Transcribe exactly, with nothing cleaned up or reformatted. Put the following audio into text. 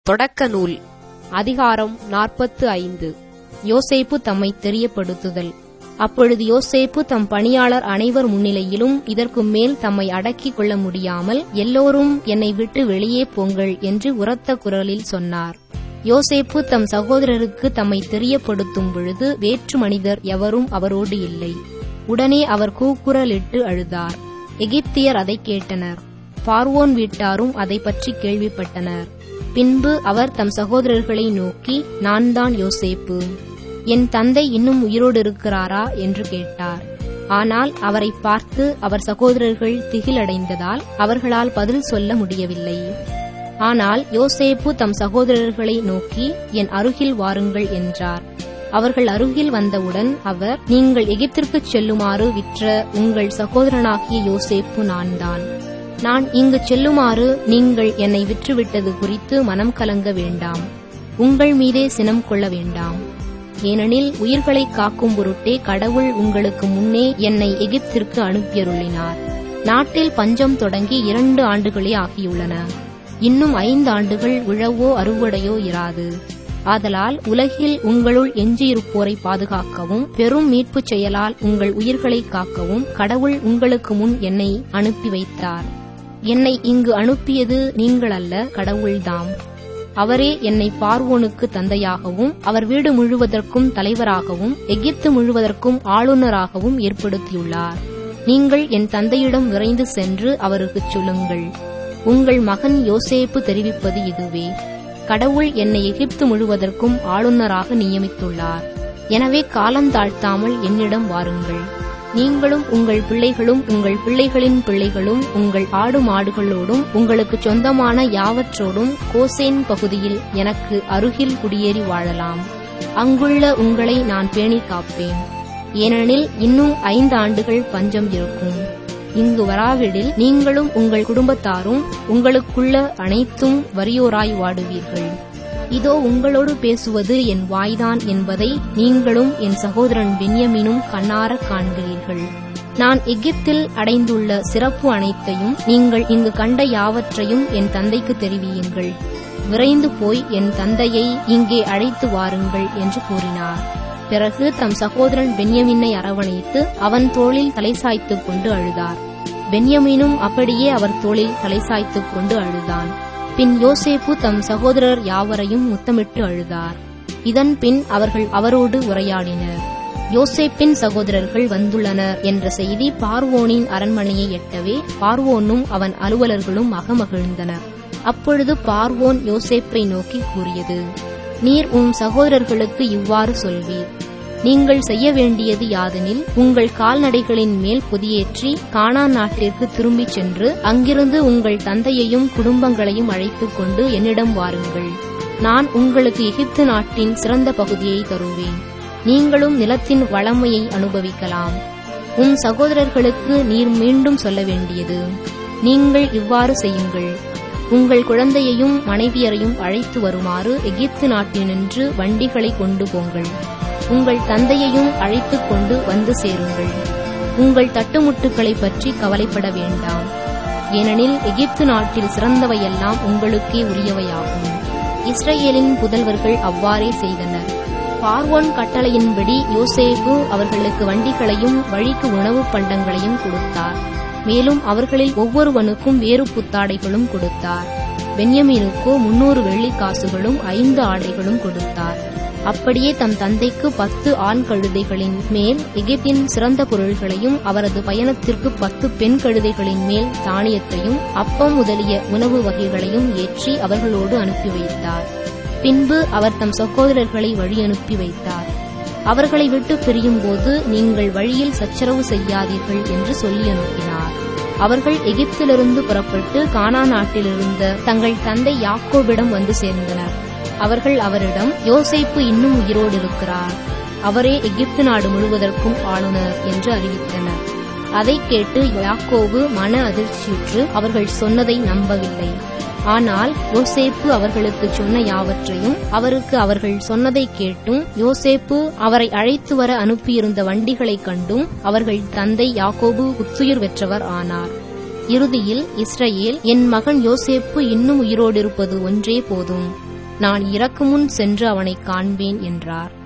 தொடக்க நூல் அதிகாரம் நாற்பத்து ஐந்து. யோசேப்பு தம்மை தெரியப்படுத்துதல். அப்பொழுது யோசேப்பு தம் பணியாளர் அனைவர் முன்னிலையிலும் இதற்கு மேல் தம்மை அடக்கிக் கொள்ள முடியாமல், எல்லோரும் என்னை விட்டு வெளியே போங்கள் என்று உரத்த குரலில் சொன்னார். யோசேப்பு தம் சகோதரருக்கு தம்மை தெரியப்படுத்தும் பொழுது வேற்று மனிதர் எவரும் அவரோடு இல்லை. உடனே அவர் கூக்குரலிட்டு அழுதார். எகிப்தியர் அதை கேட்டனர். பார்வோன் வீட்டாரும் அதை பற்றி கேள்விப்பட்டனர். பின்பு அவர் தம் சகோதரர்களை நோக்கி, நான் தான் யோசேப்பு. என் தந்தை இன்னும் உயிரோடு இருக்கிறாரா என்று கேட்டார். ஆனால் அவரை பார்த்து அவர் சகோதரர்கள் திகிலடைந்ததால் அவர்களால் பதில் சொல்ல முடியவில்லை. ஆனால் யோசேப்பு தம் சகோதரர்களை நோக்கி, என் அருகில் வாருங்கள் என்றார். அவர்கள் அருகில் வந்தவுடன் அவர், நீங்கள் எகிப்திற்குச் செல்லுமாறு விற்ற உங்கள் சகோதரனாகிய யோசேப்பு நான்தான். நான் இங்கு செல்லுமாறு நீங்கள் என்னை விற்றுவிட்டது குறித்து மனம் கலங்க வேண்டாம். உங்கள் மீதே சினம் கொள்ள வேண்டாம். ஏனெனில் உயிர்களை காக்கும் பொருட்டே கடவுள் உங்களுக்கு முன்னே என்னை எகிப்திற்கு அனுப்பியருளினார். நாட்டில் பஞ்சம் தொடங்கி இரண்டு ஆண்டுகளே ஆகியுள்ளன. இன்னும் ஐந்து ஆண்டுகள் உழவோ அறுவடையோ இராது. ஆதலால் உலகில் உங்களுள் எஞ்சியிருப்போரை பாதுகாக்கவும் பெரும் மீட்புச் செயலால் உங்கள் உயிர்களை காக்கவும் கடவுள் உங்களுக்கு முன் என்னை அனுப்பி வைத்தார். என்னை இங்கு அனுப்பியது நீங்கள் அல்ல, கடவுள்தாம். அவரே என்னை பார்வோனுக்கு தந்தையாகவும் அவர் வீடு முழுவதற்கும் தலைவராகவும் எகிப்து முழுவதற்கும் ஆளுநராகவும் ஏற்படுத்தியுள்ளார். நீங்கள் என் தந்தையிடம் விரைந்து சென்று அவருக்குச் சொல்லுங்கள், உங்கள் மகன் யோசேப்பு தெரிவிப்பது இதுவே. கடவுள் என்னை எகிப்து முழுவதற்கும் ஆளுநராக நியமித்துள்ளார். எனவே காலந்தாழ்த்தாமல் என்னிடம் வாருங்கள். நீங்களும் உங்கள் பிள்ளைகளும் உங்கள் பிள்ளைகளின் பிள்ளைகளும் உங்கள் ஆடு மாடுகளோடும் உங்களுக்கு சொந்தமான யாவற்றோடும் கோசேன் பகுதியில் எனக்கு அருகில் குடியேறி வாழலாம். அங்குள்ள உங்களை நான் பேணி காப்பேன். ஏனெனில் இன்னும் ஐந்து ஆண்டுகள் பஞ்சம் இருக்கும். இங்கு வராவிடில் நீங்களும் உங்கள் குடும்பத்தாரும் உங்களுக்குள்ள அனைத்தும் வறியோராய் வாடுவீர்கள். இதோ உங்களோடு பேசுவது என் வாய்தான் என்பதை நீங்களும் என் சகோதரன் பென்யமீனும் கண்ணார காண்கிறீர்கள். நான் எகிப்தில் அடைந்துள்ள சிறப்பு அனைத்தையும் நீங்கள் இங்கு கண்ட யாவற்றையும் என் தந்தைக்கு தெரிவியுங்கள். விரைந்து போய் என் தந்தையை இங்கே அழைத்து வாருங்கள் என்று கூறினார். பிறகு தம் சகோதரன் பென்யமீனை அரவணைத்து அவன் தோளில் தலை சாய்த்துக் கொண்டு அழுதார். பென்யமீனும் அப்படியே அவர் தோளில் தலை சாய்த்துக் கொண்டு அழுதான். பின் யோசேப்பு தம் சகோதரர் யாவரையும் முத்தமிட்டு அழுதார். இதன் பின் அவர்கள் அவரோடு உரையாடினர். யோசேப்பின் சகோதரர்கள் வந்துள்ளனர் என்ற செய்தி பார்வோனின் அரண்மனையை எட்டவே பார்வோனும் அவன் அலுவலர்களும் அகமகிழ்ந்தனர். அப்பொழுது பார்வோன் யோசேப்பை நோக்கி கூறியது, நீர் உம் சகோதரர்களுக்கு இவ்வாறு சொல்வீர், நீங்கள் செய்ய வேண்டியது யாதெனில், உங்கள் கால்நடைகளின் மேல் பொதியேற்றி கானான் நாட்டிற்கு திரும்பிச் சென்று அங்கிருந்து உங்கள் தந்தையையும் குடும்பங்களையும் அழைத்துக் கொண்டு என்னிடம் வாருங்கள். நான் உங்களுக்கு எகிப்து நாட்டின் சிறந்த பகுதியை தருவேன். நீங்களும் நிலத்தின் வளமையை அனுபவிக்கலாம். உம் சகோதரர்களுக்கு நீர் மீண்டும் சொல்ல வேண்டியது, நீங்கள் இவ்வாறு செய்யுங்கள், உங்கள் குழந்தையையும் மனைவியரையும் அழைத்து வருமாறு எகிப்து நாட்டினின்று வண்டிகளை கொண்டு போங்கள். உங்கள் தந்தையையும் அழைத்துக் கொண்டு வந்து சேருங்கள். உங்கள் தட்டுமுட்டுகளை பற்றி கவலைப்பட வேண்டாம். ஏனெனில் எகிப்து நாட்டில் சிறந்தவையெல்லாம் உங்களுக்கே உரியவையாகும். இஸ்ரவேலின் புதல்வர்கள் அவ்வாறே செய்தனர். பார்வோன் கட்டளையின்படி யோசேப்பு அவர்களுக்கு வண்டிகளையும் வழிக்கு உணவு பண்டங்களையும் கொடுத்தார். மேலும் அவர்களில் ஒவ்வொருவனுக்கும் வேறு புத்தாடைகளும் கொடுத்தார். பென்யமீனுக்கோ முன்னூறு வெள்ளி காசுகளும் ஐந்து ஆடைகளும் கொடுத்தார். அப்படியே தம் தந்தைக்கு பத்து ஆண் கழுதைகளின் மேல் எகிப்தின் சிறந்த பொருள்களையும் அவரது பயணத்திற்கு பத்து பெண் கழுதைகளின் மேல் தானியத்தையும் அப்பம் முதலிய உணவு வகைகளையும் ஏற்றி அவர்களோடு அனுப்பி வைத்தார். பின்பு அவர் தம் சகோதரர்களை வழி அனுப்பி வைத்தார். அவர்களை விட்டு பிரியும் போது நீங்கள் வழியில் சச்சரவு செய்யாதீர்கள் என்று சொல்லி அனுப்பினார். அவர்கள் எகிப்திலிருந்து புறப்பட்டு கானான் நாட்டிலிருந்த தங்கள் தந்தை யாக்கோபிடம் வந்து சேர்ந்தனர். அவர்கள் அவரிடம், யோசேப்பு இன்னும் உயிரோடு இருக்கிறார், அவரே எகிப்து நாடு முழுவதற்கும் ஆளுநர் என்று அறிவித்தனர். அதை கேட்டு யாக்கோபு மன அதிர்ச்சியுற்று அவர்கள் சொன்னதை நம்பவில்லை. ஆனால் யோசேப்பு அவர்களுக்கு சொன்ன யாவற்றையும் அவருக்கு அவர்கள் சொன்னதை கேட்டும் யோசேப்பு அவரை அழைத்து வர அனுப்பியிருந்த வண்டிகளைக் கண்டும் அவர்கள் தந்தை யாக்கோபு புத்துயிர் பெற்றவர் ஆனார். இறுதியில் இஸ்ரவேல், என் மகன் யோசேப்பு இன்னும் உயிரோடு இருப்பது ஒன்றே போதும், நான் இறக்குமுன் சென்று அவனைக் காண்பேன் என்றார்.